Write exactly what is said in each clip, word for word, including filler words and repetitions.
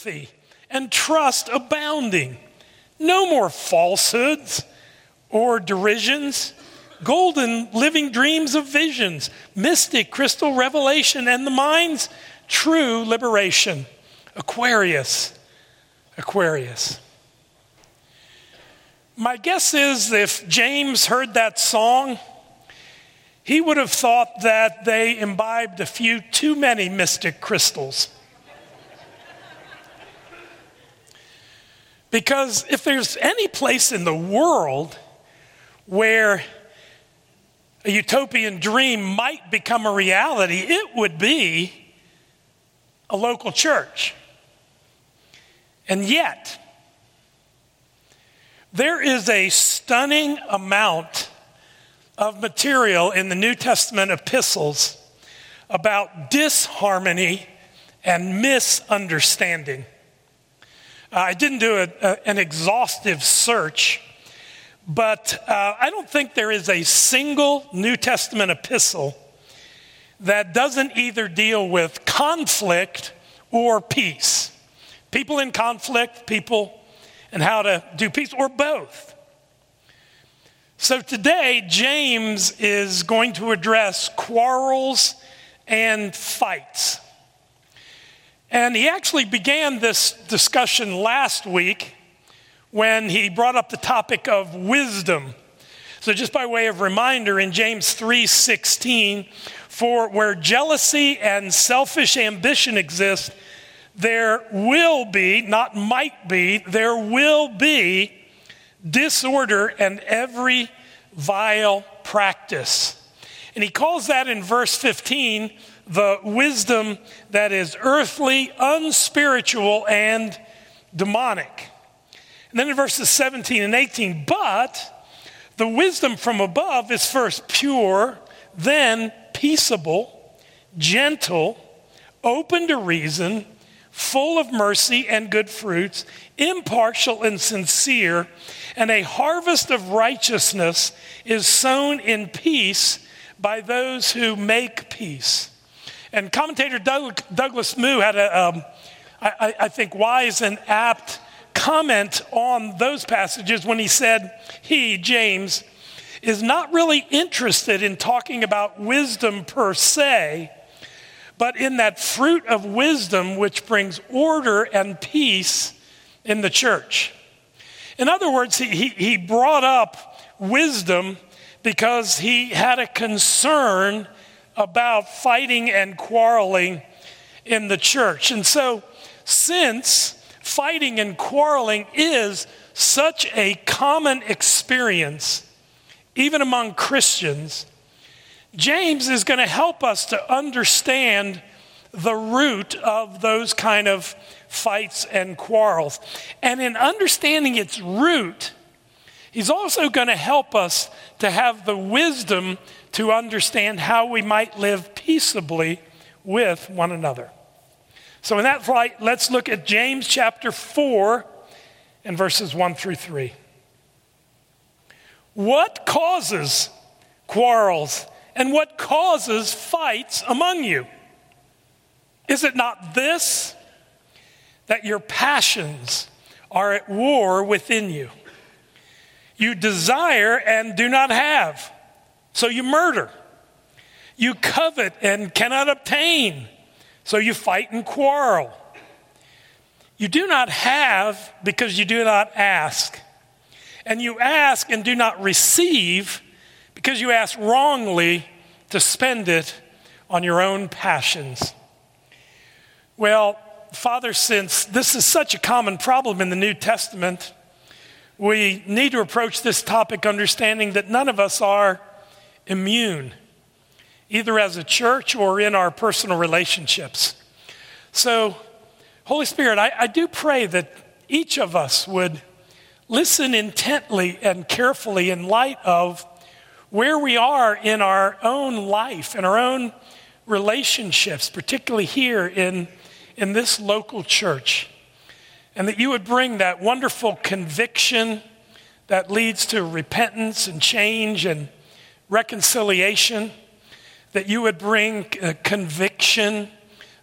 and trust abounding. No more falsehoods or derisions, golden living dreams of visions, mystic crystal revelation, and the mind's true liberation. Aquarius, Aquarius. My guess is if James heard that song, he would have thought that they imbibed a few too many mystic crystals. Because if there's any place in the world where a utopian dream might become a reality, it would be a local church. And yet, there is a stunning amount of material in the New Testament epistles about disharmony and misunderstanding. Uh, I didn't do a, a, an exhaustive search, but uh, I don't think there is a single New Testament epistle that doesn't either deal with conflict or peace. People in conflict, people and how to do peace, or both. So today, James is going to address quarrels and fights. And he actually began this discussion last week when he brought up the topic of wisdom. So just by way of reminder, in James three sixteen, for where jealousy and selfish ambition exist, there will be, not might be, there will be disorder and every vile practice. And he calls that in verse fifteen, the wisdom that is earthly, unspiritual, and demonic. And then in verses seventeen and eighteen, but the wisdom from above is first pure, then peaceable, gentle, open to reason, full of mercy and good fruits, impartial and sincere, and a harvest of righteousness is sown in peace by those who make peace. And commentator Doug, Douglas Moo had a, um, I, I think, wise and apt comment on those passages when he said he, James, is not really interested in talking about wisdom per se, but in that fruit of wisdom which brings order and peace in the church. In other words, he, he, he brought up wisdom because he had a concern about fighting and quarreling in the church. And so, since fighting and quarreling is such a common experience, even among Christians, James is going to help us to understand the root of those kind of fights and quarrels. And in understanding its root, he's also going to help us to have the wisdom to understand how we might live peaceably with one another. So in that light, let's look at James chapter four and verses one through three. What causes quarrels and what causes fights among you? Is it not this, that your passions are at war within you? You desire and do not have, so you murder. You covet and cannot obtain, so you fight and quarrel. You do not have because you do not ask. And you ask and do not receive because you ask wrongly to spend it on your own passions. Well, Father, since this is such a common problem in the New Testament, we need to approach this topic understanding that none of us are immune, either as a church or in our personal relationships. So, Holy Spirit, I, I do pray that each of us would listen intently and carefully in light of where we are in our own life, in our own relationships, particularly here in, in this local church. And that you would bring that wonderful conviction that leads to repentance and change and reconciliation. That you would bring a conviction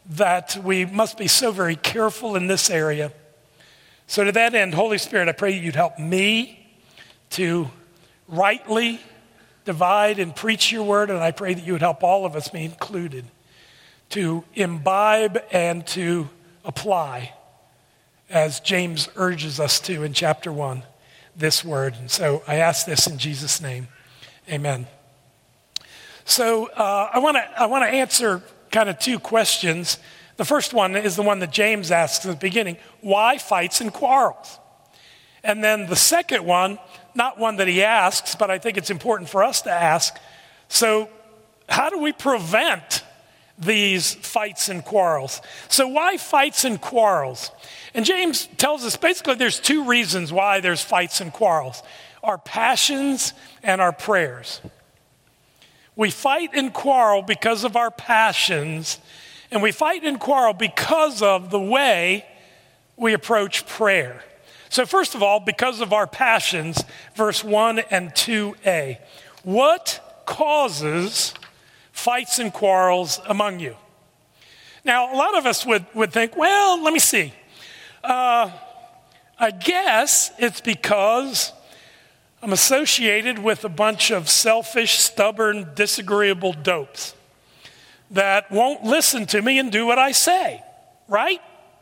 that we must be so very careful in this area. So to that end, Holy Spirit, I pray that you'd help me to rightly divide and preach your word, and I pray that you would help all of us, me included, to imbibe and to apply, as James urges us to in chapter one, this word. And so I ask this in Jesus' name. Amen. So uh, I want to I want to answer kind of two questions. The first one is the one that James asks at the beginning: why fights and quarrels? And then the second one, not one that he asks, but I think it's important for us to ask. So how do we prevent these fights and quarrels? So why fights and quarrels? And James tells us basically there's two reasons why there's fights and quarrels: our passions and our prayers. We fight and quarrel because of our passions, and we fight and quarrel because of the way we approach prayer. So first of all, because of our passions, verse one and two a. What causes fights and quarrels among you? Now, a lot of us would, would think, well, let me see. Uh, I guess it's because I'm associated with a bunch of selfish, stubborn, disagreeable dopes that won't listen to me and do what I say, right?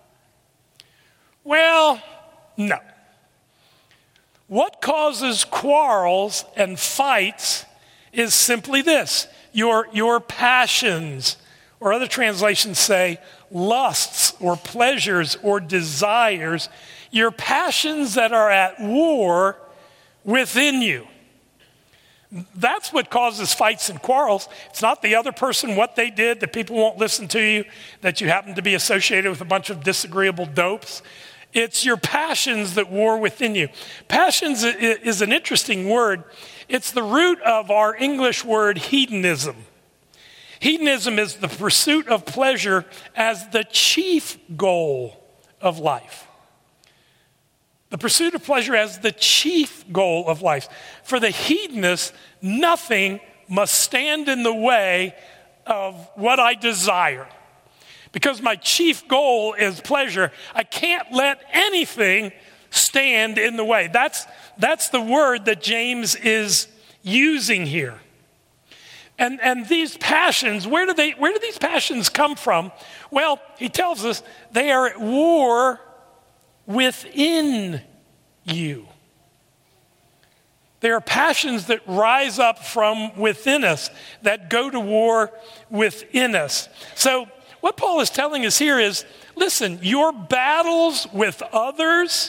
Well, no. What causes quarrels and fights is simply this: your, your passions, or other translations say lusts or pleasures or desires, your passions that are at war within you. That's what causes fights and quarrels. It's not the other person, what they did, that people won't listen to you, that you happen to be associated with a bunch of disagreeable dopes. It's your passions that war within you. Passions is an interesting word. It's the root of our English word hedonism. Hedonism is the pursuit of pleasure as the chief goal of life. The pursuit of pleasure as the chief goal of life. For the hedonist, nothing must stand in the way of what I desire. Because my chief goal is pleasure, I can't let anything stand in the way. That's, that's the word that James is using here. And, and these passions, where do they, where do these passions come from? Well, he tells us they are at war within you. They are passions that rise up from within us, that go to war within us. So what Paul is telling us here is, listen, your battles with others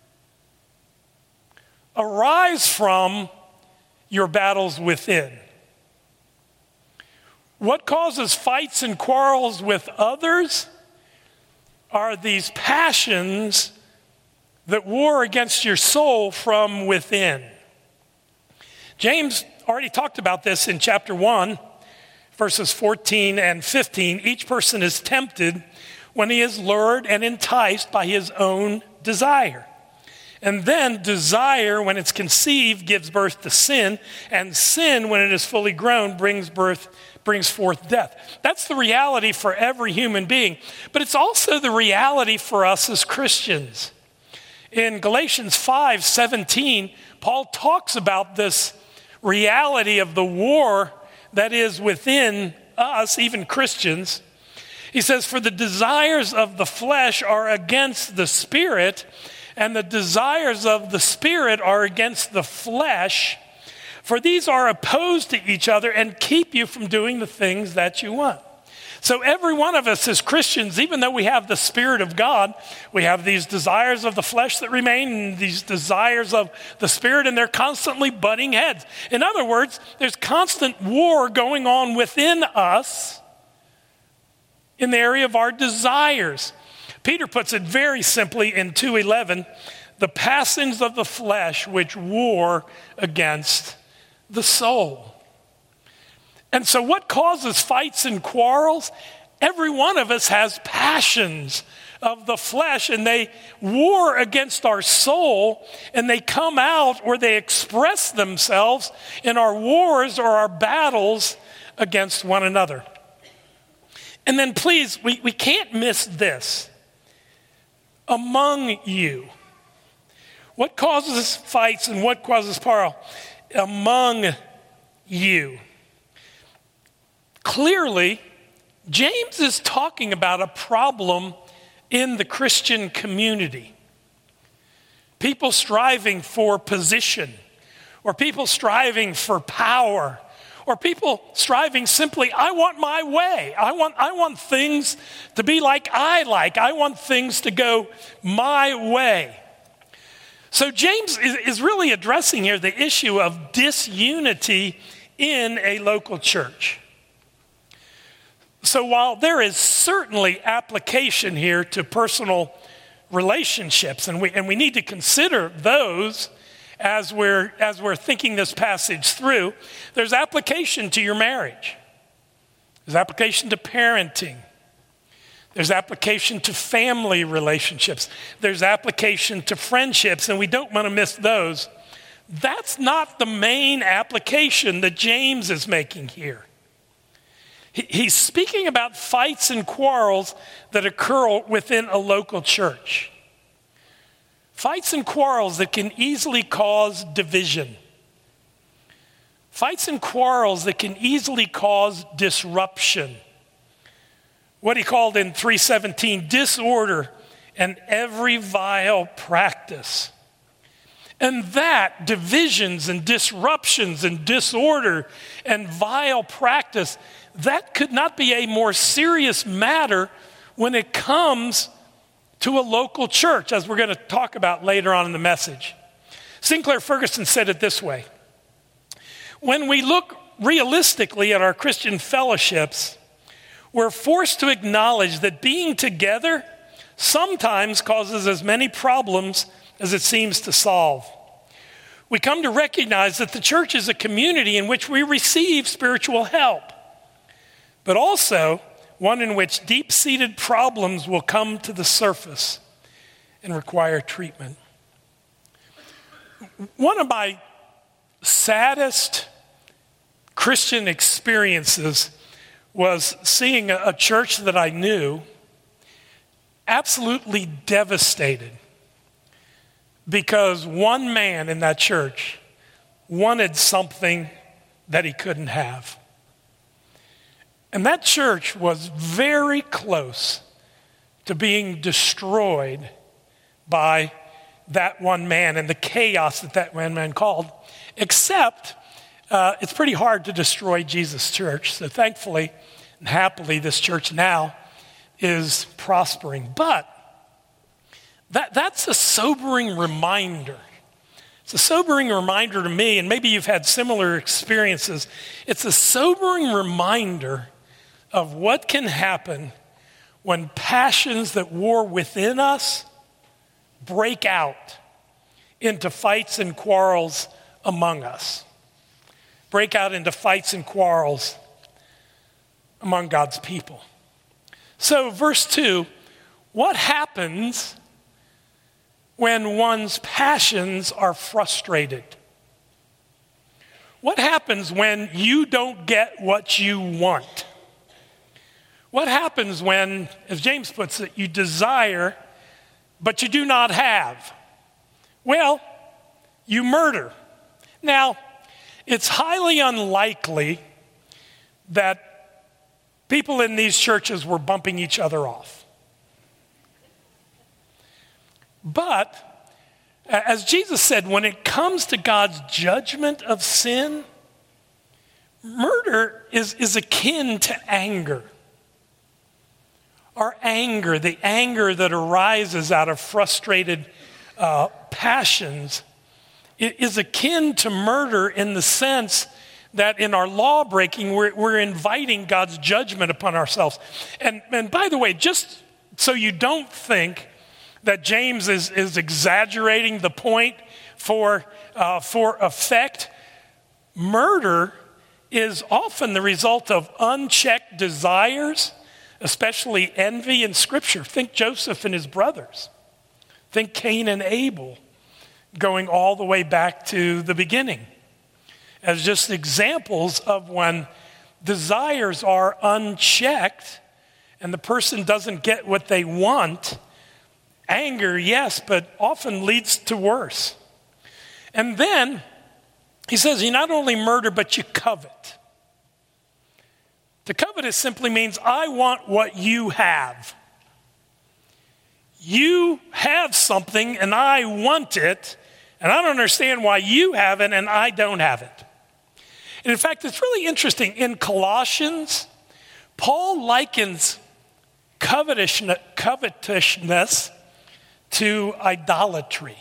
arise from your battles within. What causes fights and quarrels with others are these passions that war against your soul from within. James already talked about this in chapter one, verses fourteen and fifteen. Each person is tempted when he is lured and enticed by his own desire. And then desire, when it's conceived, gives birth to sin, and sin, when it is fully grown, brings birth brings forth death. That's the reality for every human being, but it's also the reality for us as Christians. In Galatians five seventeen, Paul talks about this reality of the war that is within us, even Christians. He says, for the desires of the flesh are against the spirit, and the desires of the spirit are against the flesh. For these are opposed to each other and keep you from doing the things that you want. So every one of us as Christians, even though we have the Spirit of God, we have these desires of the flesh that remain and these desires of the Spirit, and they're constantly butting heads. In other words, there's constant war going on within us in the area of our desires. Peter puts it very simply in two eleven, the passings of the flesh which war against the soul. And so what causes fights and quarrels? Every one of us has passions of the flesh, and they war against our soul, and they come out or they express themselves in our wars or our battles against one another. And then please, we, we can't miss this. Among you. What causes fights and what causes quarrel? Among you. Clearly, James is talking about a problem in the Christian community. People striving for position, or people striving for power, or people striving simply, I want my way. I want, I want things to be like I like. I want things to go my way. So James is, is really addressing here the issue of disunity in a local church. So while there is certainly application here to personal relationships, and we and we need to consider those as we're as we're thinking this passage through, there's application to your marriage. There's application to parenting. There's application to family relationships. There's application to friendships, and we don't want to miss those. That's not the main application that James is making here. He's speaking about fights and quarrels that occur within a local church. Fights and quarrels that can easily cause division. Fights and quarrels that can easily cause disruption. What he called in three seventeen, disorder and every vile practice. And that, divisions and disruptions and disorder and vile practice, that could not be a more serious matter when it comes to a local church, as we're going to talk about later on in the message. Sinclair Ferguson said it this way: when we look realistically at our Christian fellowships, we're forced to acknowledge that being together sometimes causes as many problems as it seems to solve. We come to recognize that the church is a community in which we receive spiritual help, but also one in which deep-seated problems will come to the surface and require treatment. One of my saddest Christian experiences was seeing a church that I knew absolutely devastated because one man in that church wanted something that he couldn't have. And that church was very close to being destroyed by that one man and the chaos that that one man called, except uh, it's pretty hard to destroy Jesus' church. So thankfully and happily, this church now is prospering. But that, that's a sobering reminder. It's a sobering reminder to me, and maybe you've had similar experiences. It's a sobering reminder of what can happen when passions that war within us break out into fights and quarrels among us. Break out into fights and quarrels among God's people. So verse two, what happens when one's passions are frustrated? What happens when you don't get what you want? What happens when, as James puts it, you desire, but you do not have? Well, you murder. Now, it's highly unlikely that people in these churches were bumping each other off. But, as Jesus said, when it comes to God's judgment of sin, murder is, is akin to anger. Our anger, the anger that arises out of frustrated uh, passions, is akin to murder in the sense that in our law breaking, we're, we're inviting God's judgment upon ourselves. And, and by the way, just so you don't think that James is, is exaggerating the point for, uh, for effect, murder is often the result of unchecked desires, especially envy in Scripture. Think Joseph and his brothers. Think Cain and Abel, going all the way back to the beginning, as just examples of when desires are unchecked and the person doesn't get what they want, anger, yes, but often leads to worse. And then he says, you not only murder, but you covet. To covet it simply means I want what you have. You have something and I want it, and I don't understand why you have it and I don't have it. And in fact, it's really interesting. In Colossians, Paul likens covetousness, covetousness to idolatry.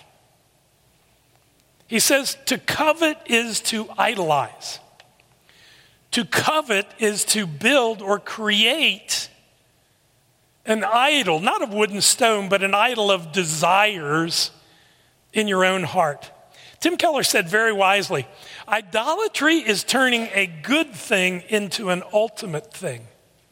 He says to covet is to idolize. To covet is to build or create an idol, not of wood and stone, but an idol of desires in your own heart. Tim Keller said very wisely, idolatry is turning a good thing into an ultimate thing.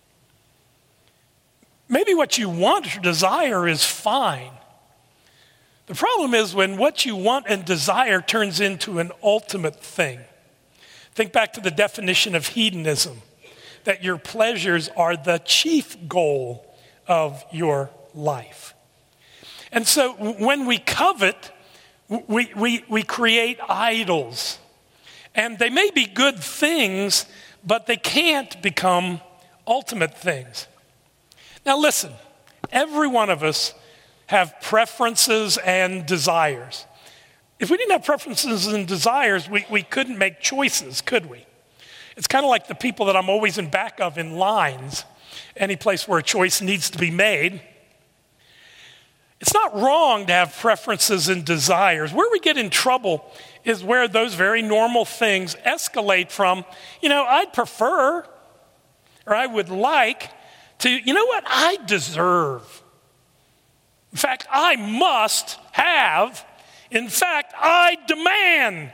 Maybe what you want or desire is fine. The problem is when what you want and desire turns into an ultimate thing. Think back to the definition of hedonism, that your pleasures are the chief goal of your life. And so when we covet, we, we, we create idols. And they may be good things, but they can't become ultimate things. Now listen, every one of us have preferences and desires. If we didn't have preferences and desires, we, we couldn't make choices, could we? It's kind of like the people that I'm always in back of in lines, any place where a choice needs to be made. It's not wrong to have preferences and desires. Where we get in trouble is where those very normal things escalate from, you know, I'd prefer, or I would like, to, you know what, I deserve. In fact, I must have. In fact, I demand.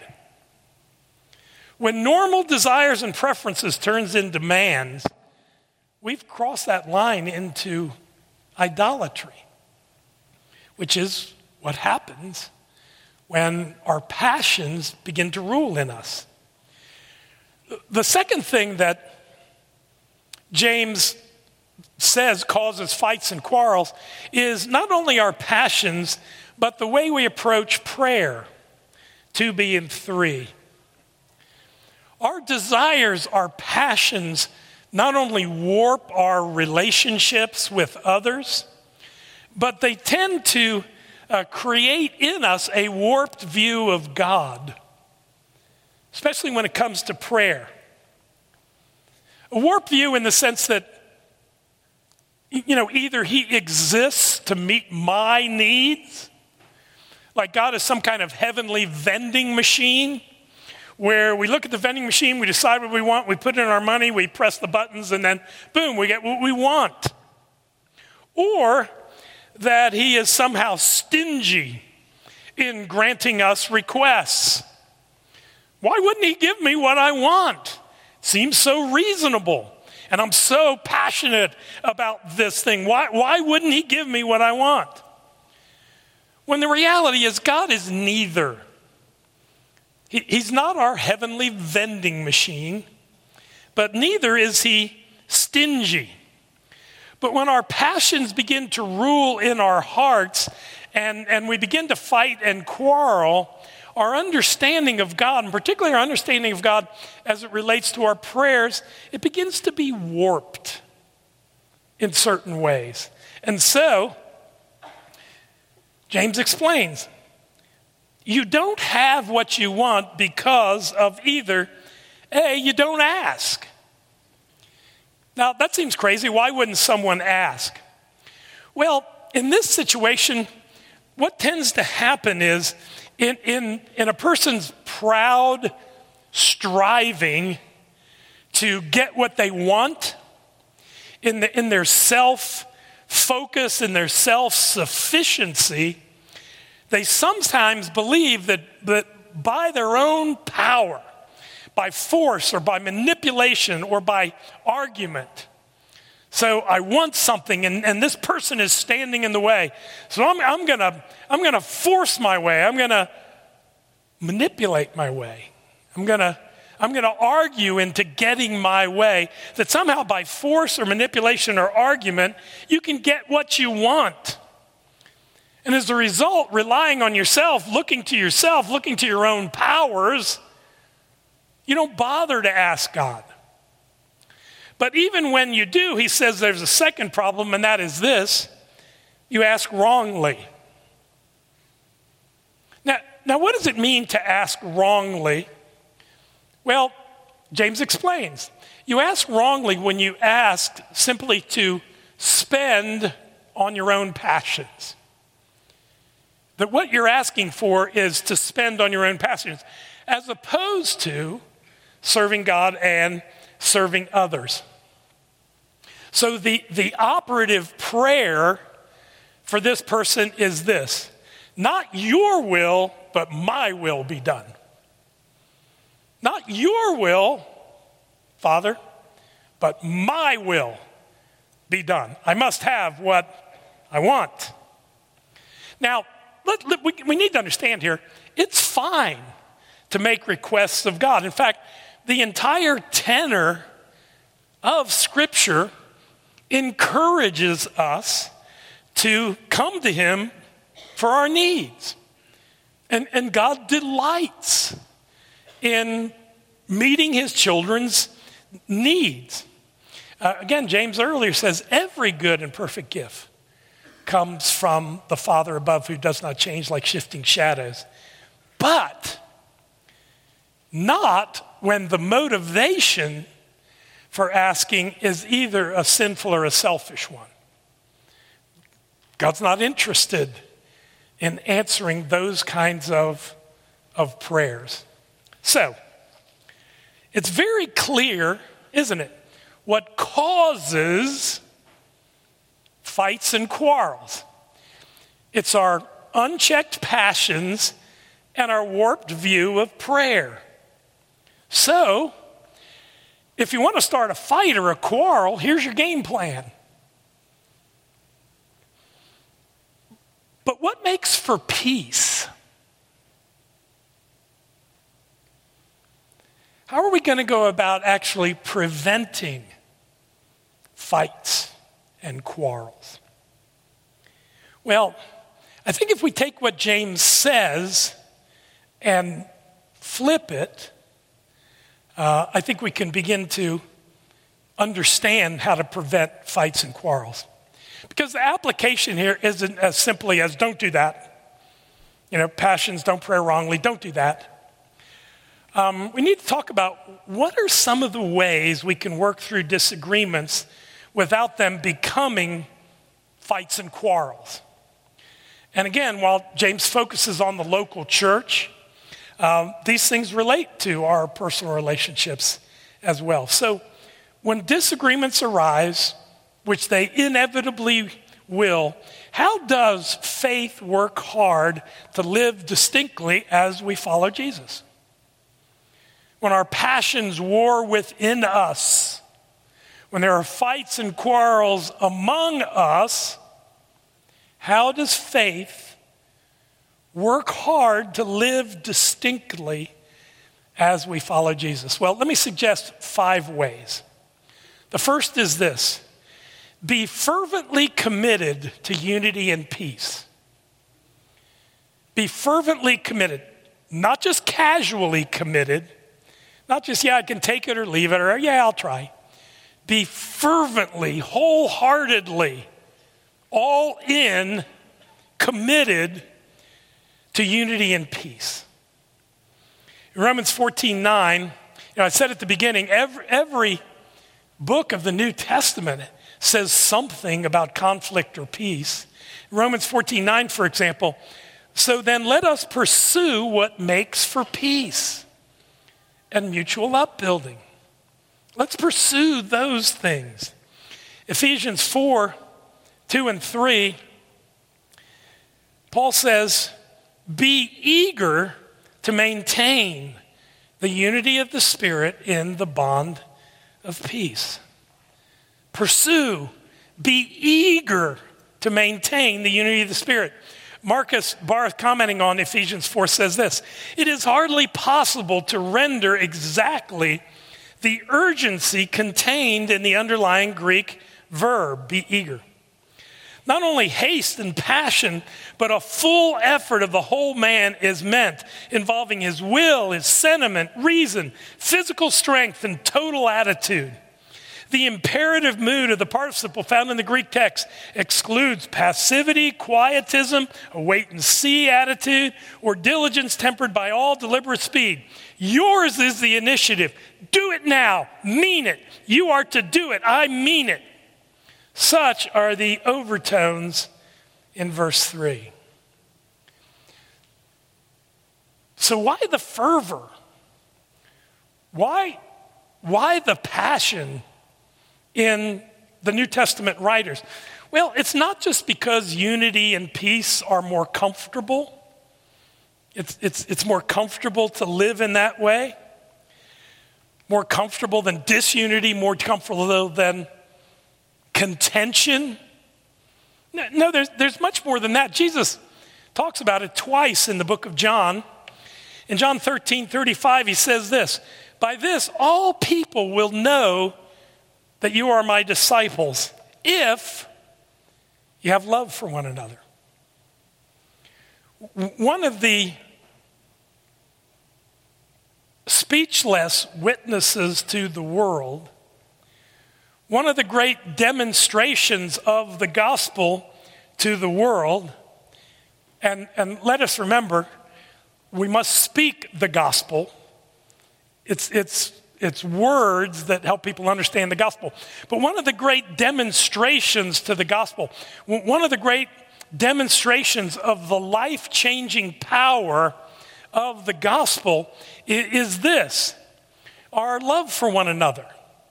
When normal desires and preferences turns into demands, we've crossed that line into idolatry, which is what happens when our passions begin to rule in us. The second thing that James says causes fights and quarrels is not only our passions, but the way we approach prayer, two B and three. Our desires, our passions, not only warp our relationships with others, but they tend to uh, create in us a warped view of God, especially when it comes to prayer. A warped view in the sense that, you know, either he exists to meet my needs, like God is some kind of heavenly vending machine, where we look at the vending machine, we decide what we want, we put in our money, we press the buttons, and then boom, we get what we want. Or that he is somehow stingy in granting us requests. Why wouldn't he give me what I want? Seems so reasonable. And I'm so passionate about this thing. Why, why wouldn't he give me what I want? When the reality is God is neither. He, he's not our heavenly vending machine, but neither is he stingy. But when our passions begin to rule in our hearts and, and we begin to fight and quarrel, our understanding of God, and particularly our understanding of God as it relates to our prayers, it begins to be warped in certain ways. And so, James explains, you don't have what you want because of either, A, you don't ask. Now, that seems crazy. Why wouldn't someone ask? Well, in this situation, what tends to happen is in, in, in a person's proud striving to get what they want, in, the, in their self-focus, in their self-sufficiency, they sometimes believe that, that by their own power, by force or by manipulation or by argument. So I want something and, and this person is standing in the way. So I'm, I'm gonna I'm gonna force my way. I'm gonna manipulate my way. I'm gonna I'm going to argue into getting my way, that somehow by force or manipulation or argument, you can get what you want. And as a result, relying on yourself, looking to yourself, looking to your own powers, you don't bother to ask God. But even when you do, he says there's a second problem, and that is this: you ask wrongly. Now, now what does it mean to ask wrongly? Well, James explains. You ask wrongly when you ask simply to spend on your own passions. That what you're asking for is to spend on your own passions, as opposed to serving God and serving others. So the, the operative prayer for this person is this: not your will, but my will be done. Not your will, Father, but my will be done. I must have what I want. Now, let, let, we, we need to understand here, it's fine to make requests of God. In fact, the entire tenor of Scripture encourages us to come to him for our needs. And, and God delights in meeting his children's needs. Uh, again, James earlier says, every good and perfect gift comes from the Father above, who does not change like shifting shadows. But not when the motivation for asking is either a sinful or a selfish one. God's not interested in answering those kinds of, of prayers. So, it's very clear, isn't it, what causes fights and quarrels. It's our unchecked passions and our warped view of prayer. So, if you want to start a fight or a quarrel, here's your game plan. But what makes for peace? How are we going to go about actually preventing fights and quarrels? Well, I think if we take what James says and flip it, uh, I think we can begin to understand how to prevent fights and quarrels. Because the application here isn't as simply as don't do that. You know, passions, don't pray wrongly, don't do that. Um, we need to talk about what are some of the ways we can work through disagreements without them becoming fights and quarrels. And again, while James focuses on the local church, um, these things relate to our personal relationships as well. So when disagreements arise, which they inevitably will, how does faith work hard to live distinctly as we follow Jesus? When our passions war within us, when there are fights and quarrels among us, how does faith work hard to live distinctly as we follow Jesus? Well, let me suggest five ways. The first is this: be fervently committed to unity and peace. Be fervently committed, not just casually committed, not just, yeah, I can take it or leave it, or yeah, I'll try. Be fervently, wholeheartedly, all in, committed to unity and peace. In Romans fourteen nine, you know, I said at the beginning, every, every book of the New Testament says something about conflict or peace. In Romans fourteen nine, for example, so then let us pursue what makes for peace and mutual upbuilding. Let's pursue those things. Ephesians four, two and three, Paul says, be eager to maintain the unity of the Spirit in the bond of peace. Pursue, be eager to maintain the unity of the Spirit. Marcus Barth, commenting on Ephesians four, says this: "It is hardly possible to render exactly the urgency contained in the underlying Greek verb, be eager. Not only haste and passion, but a full effort of the whole man is meant, involving his will, his sentiment, reason, physical strength, and total attitude. The imperative mood of the participle found in the Greek text excludes passivity, quietism, a wait-and-see attitude, or diligence tempered by all deliberate speed. Yours is the initiative. Do it now. Mean it. You are to do it. I mean it." Such are the overtones in verse three. So why the fervor? Why, why the passion in the New Testament writers? Well, it's not just because unity and peace are more comfortable. It's, it's, it's more comfortable to live in that way. More comfortable than disunity, more comfortable than contention. No, no there's, there's much more than that. Jesus talks about it twice in the book of John. In John thirteen thirty-five, he says this: "By this all people will know that you are my disciples, if you have love for one another." One of the speechless witnesses to the world, one of the great demonstrations of the gospel to the world, and, and let us remember, we must speak the gospel. It's, it's, it's words that help people understand the gospel. But one of the great demonstrations to the gospel, one of the great demonstrations of the life-changing power of the gospel is this: our love for one another,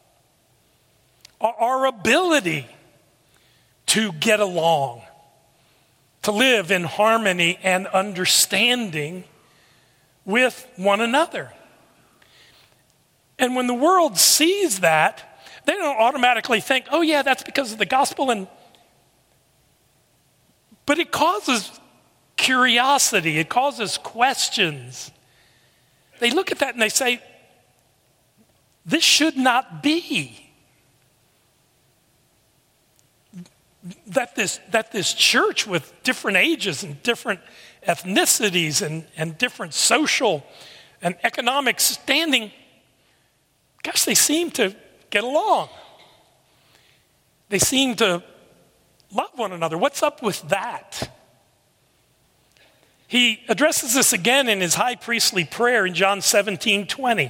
our ability to get along, to live in harmony and understanding with one another. And when the world sees that, they don't automatically think, oh yeah, that's because of the gospel. And but it causes curiosity, it causes questions. They look at that and they say, this should not be. That this, that this church with different ages and different ethnicities and, and different social and economic standing, gosh, they seem to get along. They seem to love one another. What's up with that? He addresses this again in his high priestly prayer in John seventeen twenty.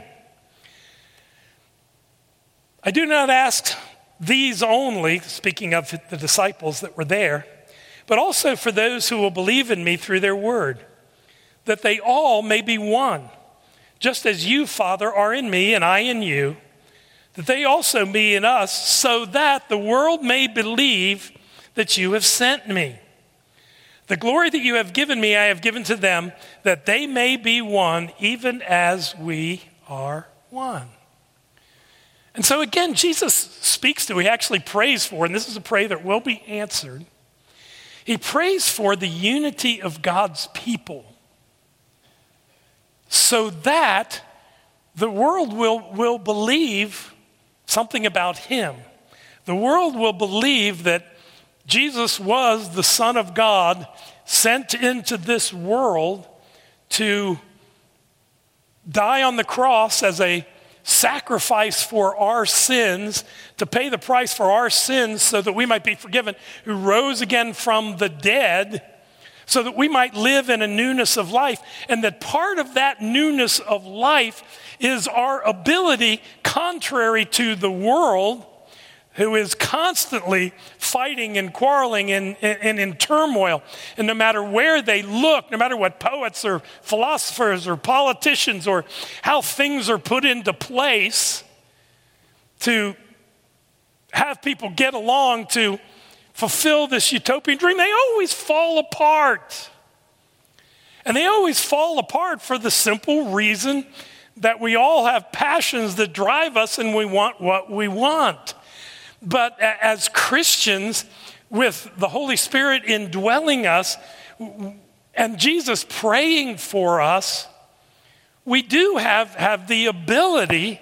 "I do not ask these only," speaking of the disciples that were there, "but also for those who will believe in me through their word, that they all may be one, just as you, Father, are in me and I in you, that they also be in us, so that the world may believe that you have sent me. The glory that you have given me, I have given to them, that they may be one, even as we are one." And so again, Jesus speaks to, he actually prays for, and this is a prayer that will be answered. He prays for the unity of God's people so that the world will, will believe something about him. The world will believe that Jesus was the Son of God sent into this world to die on the cross as a sacrifice for our sins, to pay the price for our sins so that we might be forgiven, who rose again from the dead so that we might live in a newness of life, and that part of that newness of life is our ability, contrary to the world, who is constantly fighting and quarreling and, and in turmoil. And no matter where they look, no matter what poets or philosophers or politicians or how things are put into place to have people get along to fulfill this utopian dream, they always fall apart. And they always fall apart for the simple reason that we all have passions that drive us and we want what we want. But as Christians, with the Holy Spirit indwelling us, and Jesus praying for us, we do have, have the ability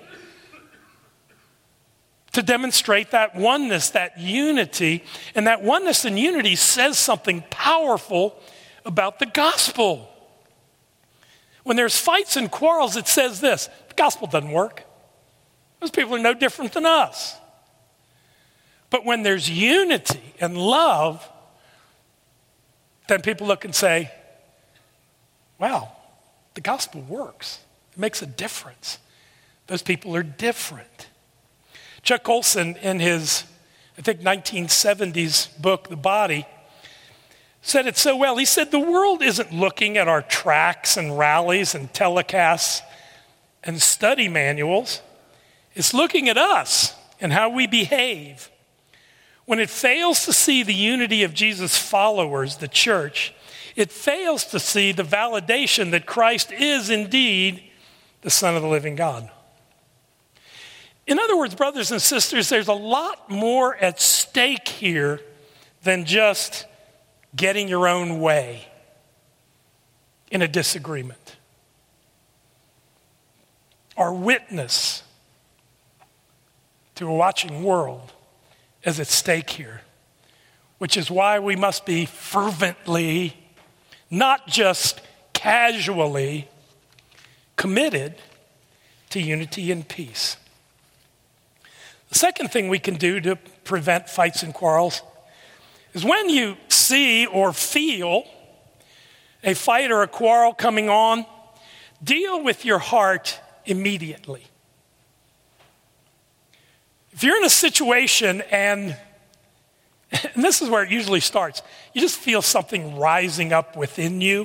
to demonstrate that oneness, that unity. And that oneness and unity says something powerful about the gospel. When there's fights and quarrels, it says this: the gospel doesn't work. Those people are no different than us. But when there's unity and love, then people look and say, wow, the gospel works. It makes a difference. Those people are different. Chuck Colson, in his, I think, nineteen seventies book, The Body, said it so well. He said, the world isn't looking at our tracts and rallies and telecasts and study manuals. It's looking at us and how we behave. When it fails to see the unity of Jesus' followers, the church, it fails to see the validation that Christ is indeed the Son of the living God. In other words, brothers and sisters, there's a lot more at stake here than just getting your own way in a disagreement. Our witness to a watching world is at stake here, which is why we must be fervently, not just casually, committed to unity and peace. The second thing we can do to prevent fights and quarrels is when you see or feel a fight or a quarrel coming on, deal with your heart immediately. If you're in a situation and, and this is where it usually starts, you just feel something rising up within you.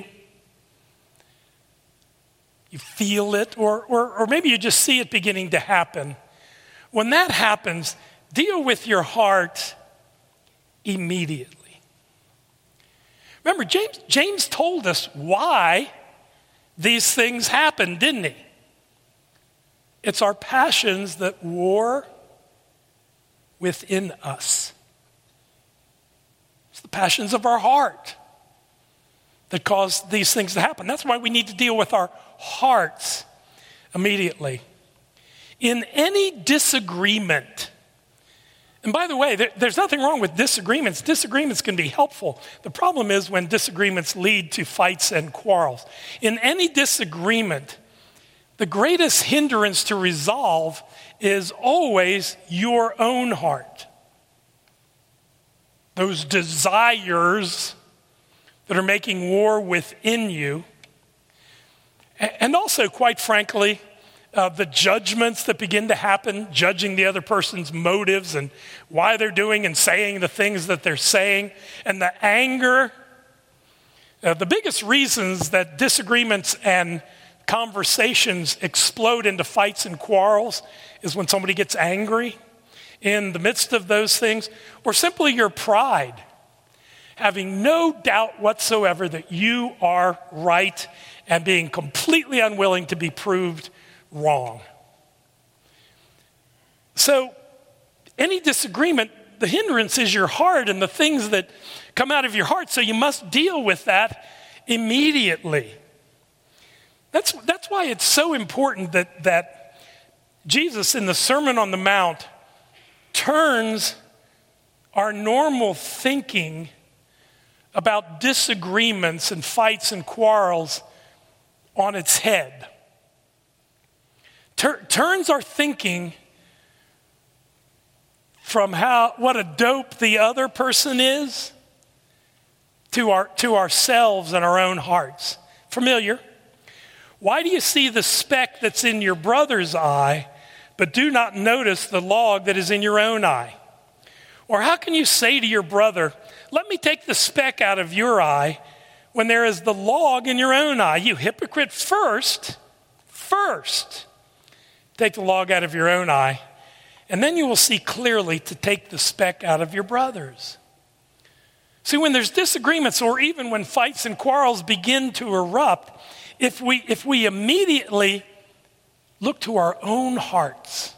You feel it, or, or, or maybe you just see it beginning to happen. When that happens, deal with your heart immediately. Remember, James, James told us why these things happen, didn't he? It's our passions that war within us. It's the passions of our heart that cause these things to happen. That's why we need to deal with our hearts immediately. In any disagreement, and by the way, there, there's nothing wrong with disagreements. Disagreements can be helpful. The problem is when disagreements lead to fights and quarrels. In any disagreement, the greatest hindrance to resolve is always your own heart. Those desires that are making war within you. And also, quite frankly, Uh, the judgments that begin to happen, judging the other person's motives and why they're doing and saying the things that they're saying, and the anger. Uh, the biggest reasons that disagreements and conversations explode into fights and quarrels is when somebody gets angry in the midst of those things, or simply your pride, having no doubt whatsoever that you are right and being completely unwilling to be proved wrong. So, any disagreement, the hindrance is your heart and the things that come out of your heart, so you must deal with that immediately. That's, that's why it's so important that, that Jesus in the Sermon on the Mount turns our normal thinking about disagreements and fights and quarrels on its head. Tur- turns our thinking from how what a dope the other person is to our to ourselves and our own hearts. Familiar? Why do you see the speck that's in your brother's eye, but do not notice the log that is in your own eye? Or how can you say to your brother, let me take the speck out of your eye, when there is the log in your own eye? You hypocrite, first, first, take the log out of your own eye, and then you will see clearly to take the speck out of your brother's. See, when there's disagreements, or even when fights and quarrels begin to erupt, if we, if we immediately look to our own hearts,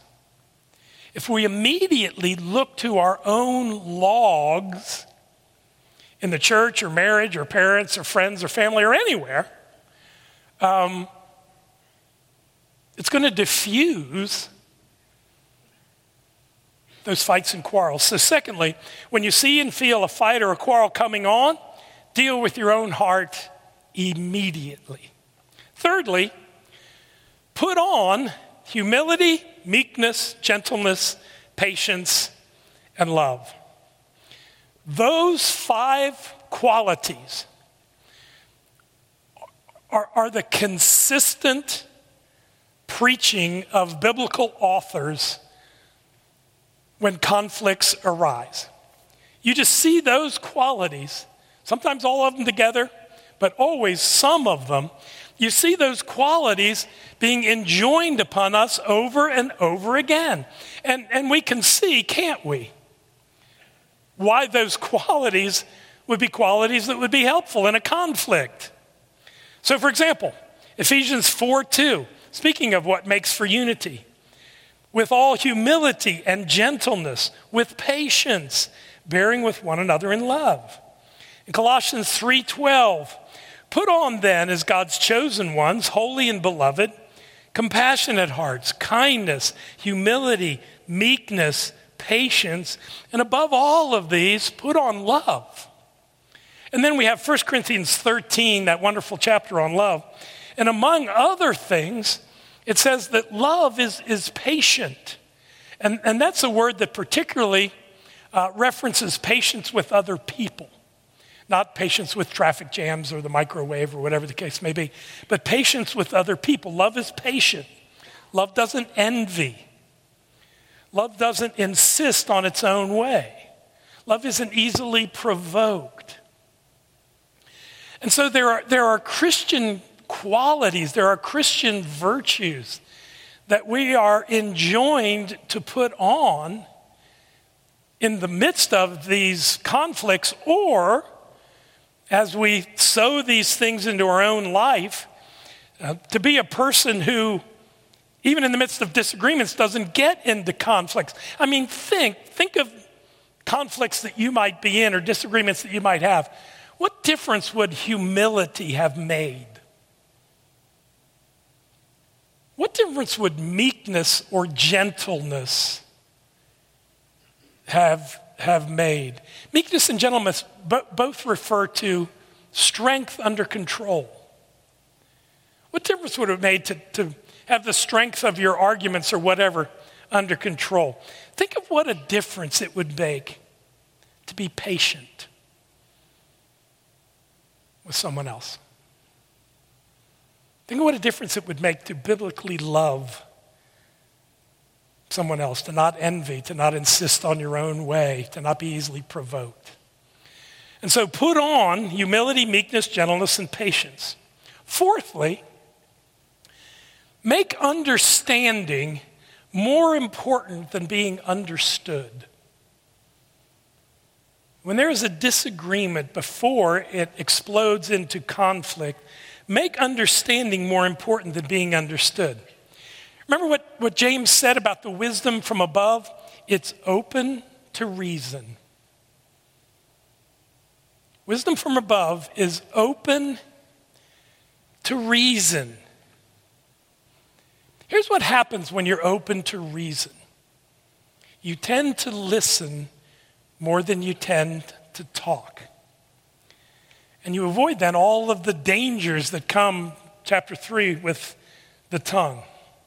if we immediately look to our own logs in the church or marriage or parents or friends or family or anywhere, um, it's going to diffuse those fights and quarrels. So secondly, when you see and feel a fight or a quarrel coming on, deal with your own heart immediately. Thirdly, put on humility, meekness, gentleness, patience, and love. Those five qualities are, are the consistent preaching of biblical authors when conflicts arise. You just see those qualities, sometimes all of them together, but always some of them. You see those qualities being enjoined upon us over and over again. And, and we can see, can't we, why those qualities would be qualities that would be helpful in a conflict. So for example, Ephesians four two, speaking of what makes for unity, with all humility and gentleness, with patience, bearing with one another in love. In Colossians three twelve, put on then as God's chosen ones, holy and beloved, compassionate hearts, kindness, humility, meekness, patience, and above all of these, put on love. And then we have First Corinthians thirteen, that wonderful chapter on love. And among other things, it says that love is, is patient. And, and that's a word that particularly uh, references patience with other people. Not patience with traffic jams or the microwave or whatever the case may be, but patience with other people. Love is patient. Love doesn't envy. Love doesn't insist on its own way. Love isn't easily provoked. And so there are, there are Christian qualities, there are Christian virtues that we are enjoined to put on in the midst of these conflicts, or as we sow these things into our own life, uh, to be a person who, even in the midst of disagreements, doesn't get into conflicts. I mean, think, think of conflicts that you might be in or disagreements that you might have. What difference would humility have made? What difference would meekness or gentleness have, have made? Meekness and gentleness bo- both refer to strength under control. What difference would it have made to, to have the strength of your arguments or whatever under control? Think of what a difference it would make to be patient with someone else. Think of what a difference it would make to biblically love someone else, to not envy, to not insist on your own way, to not be easily provoked. And so put on humility, meekness, gentleness, and patience. Fourthly, make understanding more important than being understood. When there is a disagreement before it explodes into conflict, make understanding more important than being understood. Remember what, what James said about the wisdom from above? It's open to reason. Wisdom from above is open to reason. Here's what happens when you're open to reason. You tend to listen more than you tend to talk. And you avoid then all of the dangers that come, chapter three, with the tongue.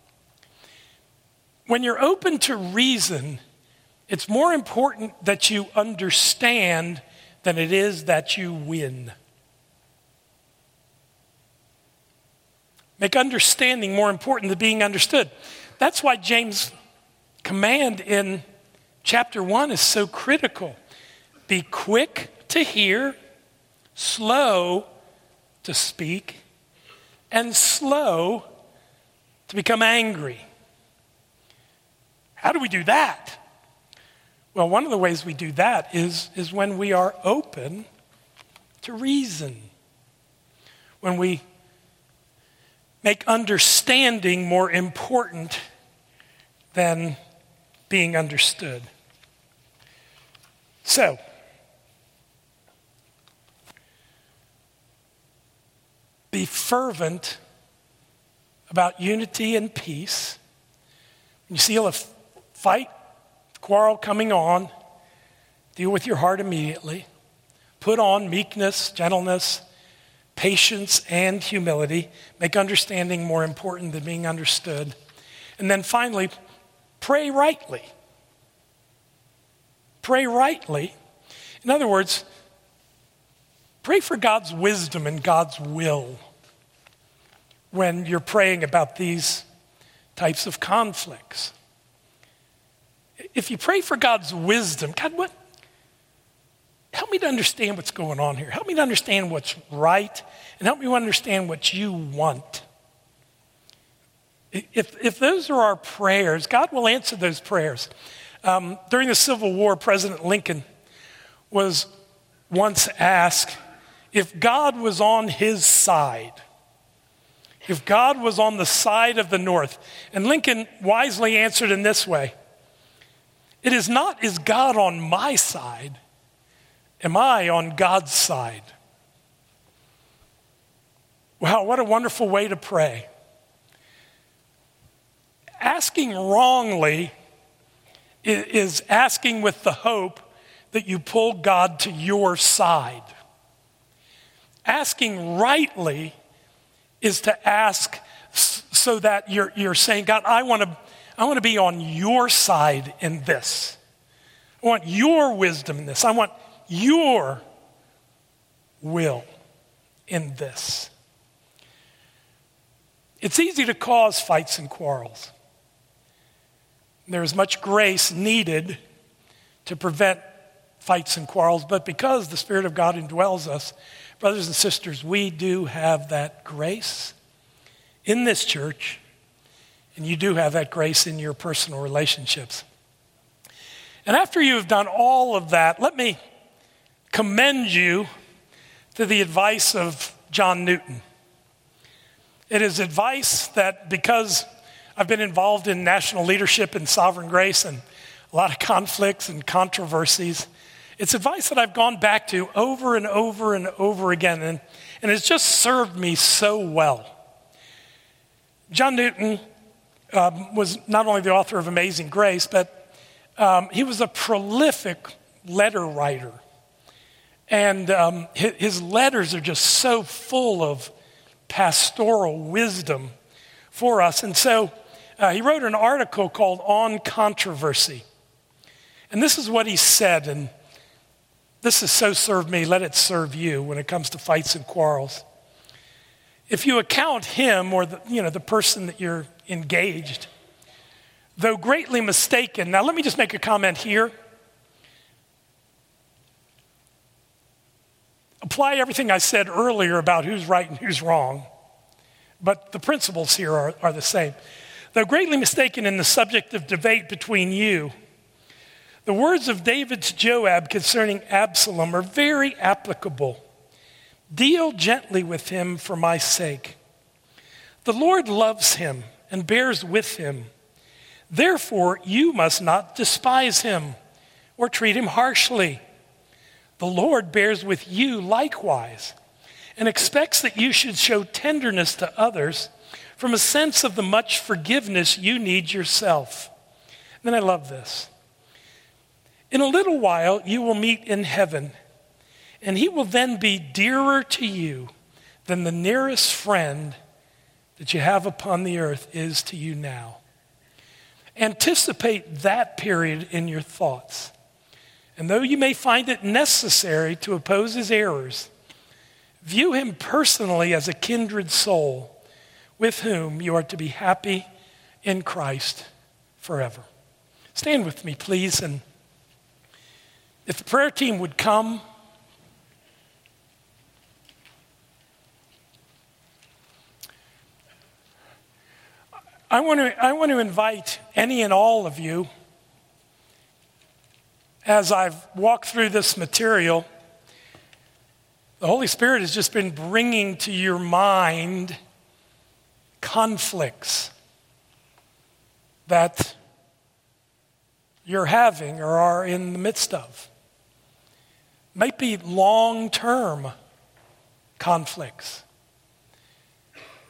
When you're open to reason, it's more important that you understand than it is that you win. Make understanding more important than being understood. That's why James' command in chapter one is so critical. Be quick to hear, slow to speak, and slow to become angry. How do we do that? Well, one of the ways we do that is, is when we are open to reason. When we make understanding more important than being understood. So, be fervent about unity and peace. When you see a fight, quarrel coming on, deal with your heart immediately. Put on meekness, gentleness, patience, and humility. Make understanding more important than being understood. And then finally, pray rightly. Pray rightly. In other words, pray for God's wisdom and God's will when you're praying about these types of conflicts. If you pray for God's wisdom, God, what? Help me to understand what's going on here. Help me to understand what's right, and help me to understand what you want. If, if those are our prayers, God will answer those prayers. Um, during the Civil War, President Lincoln was once asked if God was on his side, if God was on the side of the North. And Lincoln wisely answered in this way: it is not, is God on my side? Am I on God's side? Wow, what a wonderful way to pray. Asking wrongly is asking with the hope that you pull God to your side. Asking rightly is to ask so that you're, you're saying, God, I want to I want to be on your side in this. I want your wisdom in this. I want your will in this. It's easy to cause fights and quarrels. There is much grace needed to prevent fights and quarrels, but because the Spirit of God indwells us, brothers and sisters, we do have that grace in this church, and you do have that grace in your personal relationships. And after you have done all of that, let me commend you to the advice of John Newton. It is advice that, because I've been involved in national leadership and sovereign grace and a lot of conflicts and controversies, it's advice that I've gone back to over and over and over again, and, and it's just served me so well. John Newton um, was not only the author of Amazing Grace, but um, he was a prolific letter writer. And um, his, his letters are just so full of pastoral wisdom for us. And so uh, he wrote an article called On Controversy. And this is what he said, and this has so served me, let it serve you when it comes to fights and quarrels. If you account him, or the, you know, the person that you're engaged, though greatly mistaken. Now let me just make a comment here. Apply everything I said earlier about who's right and who's wrong, but the principles here are, are the same. Though greatly mistaken in the subject of debate between you, the words of David's Joab concerning Absalom are very applicable. Deal gently with him for my sake. The Lord loves him and bears with him. Therefore, you must not despise him or treat him harshly. The Lord bears with you likewise and expects that you should show tenderness to others from a sense of the much forgiveness you need yourself. And then I love this. In a little while, you will meet in heaven, and he will then be dearer to you than the nearest friend that you have upon the earth is to you now. Anticipate that period in your thoughts. And though you may find it necessary to oppose his errors, view him personally as a kindred soul with whom you are to be happy in Christ forever. Stand with me, please, and if the prayer team would come. I want to, I want to invite any and all of you, as I've walked through this material, the Holy Spirit has just been bringing to your mind conflicts that you're having or are in the midst of. Might be long-term conflicts.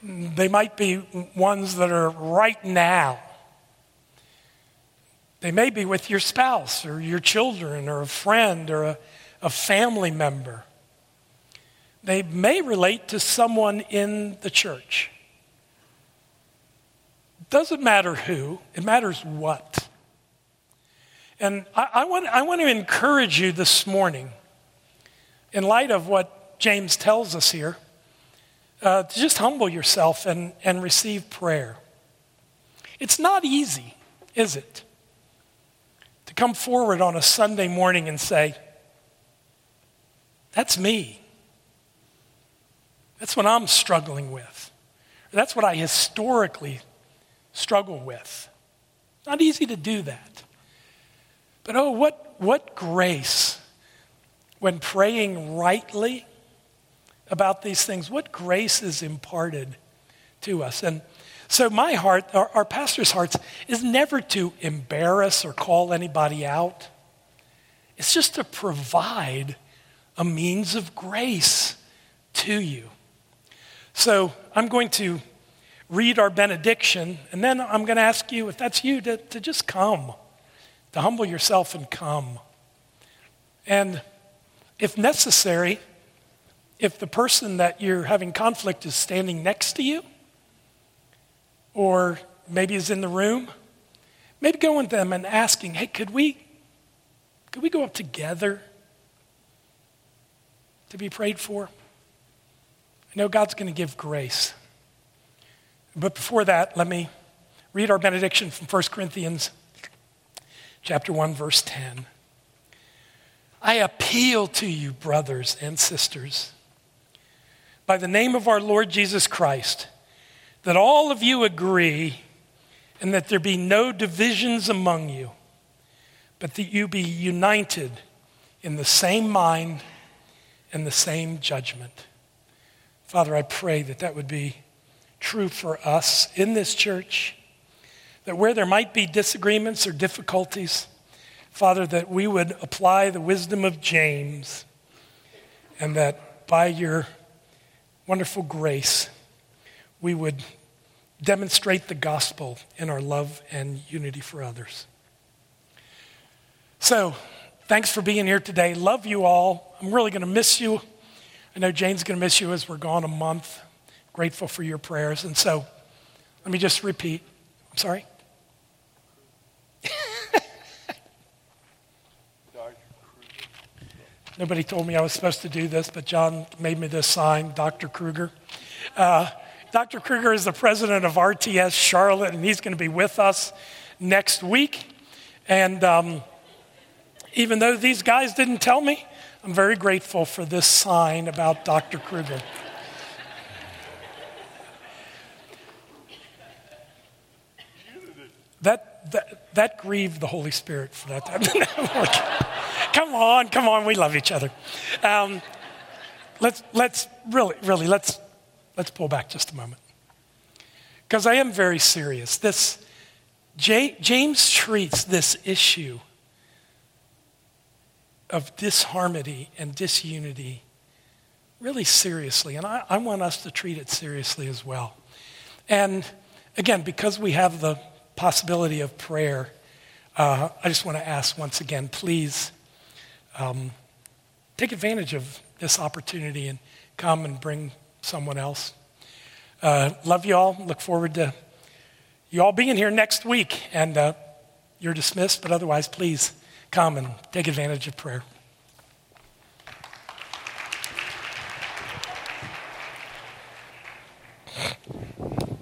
They might be ones that are right now. They may be with your spouse or your children or a friend or a, a family member. They may relate to someone in the church. Doesn't matter who, it matters what. And I, I, want, I want to encourage you this morning, in light of what James tells us here, uh, to just humble yourself and, and receive prayer. It's not easy, is it? To come forward on a Sunday morning and say, that's me. That's what I'm struggling with. That's what I historically struggle with. Not easy to do that. But oh, what, what grace when praying rightly about these things, what grace is imparted to us. And so my heart, our, our pastor's hearts, is never to embarrass or call anybody out. It's just to provide a means of grace to you. So I'm going to read our benediction, and then I'm going to ask you, if that's you, to, to just come, to humble yourself and come. And if necessary, if the person that you're having conflict is standing next to you, or maybe is in the room, maybe going to them and asking, hey, could we, could we go up together to be prayed for? I know God's going to give grace. But before that, let me read our benediction from First Corinthians chapter one, verse ten. I appeal to you, brothers and sisters, by the name of our Lord Jesus Christ, that all of you agree and that there be no divisions among you, but that you be united in the same mind and the same judgment. Father, I pray that that would be true for us in this church, that where there might be disagreements or difficulties, Father, that we would apply the wisdom of James, and that by your wonderful grace, we would demonstrate the gospel in our love and unity for others. So, thanks for being here today. Love you all. I'm really going to miss you. I know Jane's going to miss you as we're gone a month. Grateful for your prayers. And so, let me just repeat. I'm sorry? Nobody told me I was supposed to do this, but John made me this sign, Doctor Kruger. Uh, Doctor Kruger is the president of R T S Charlotte, and he's going to be with us next week. And um, even though these guys didn't tell me, I'm very grateful for this sign about Doctor Kruger. That, that, that grieved the Holy Spirit for that time. Come on, come on, we love each other. Um, let's, let's really, really, let's, let's pull back just a moment. Because I am very serious. This, J, James treats this issue of disharmony and disunity really seriously. And I, I want us to treat it seriously as well. And again, because we have the possibility of prayer, uh, I just want to ask once again, please um, take advantage of this opportunity and come and bring someone else. Uh, love you all. Look forward to you all being here next week. And uh, you're dismissed, but otherwise, please come and take advantage of prayer.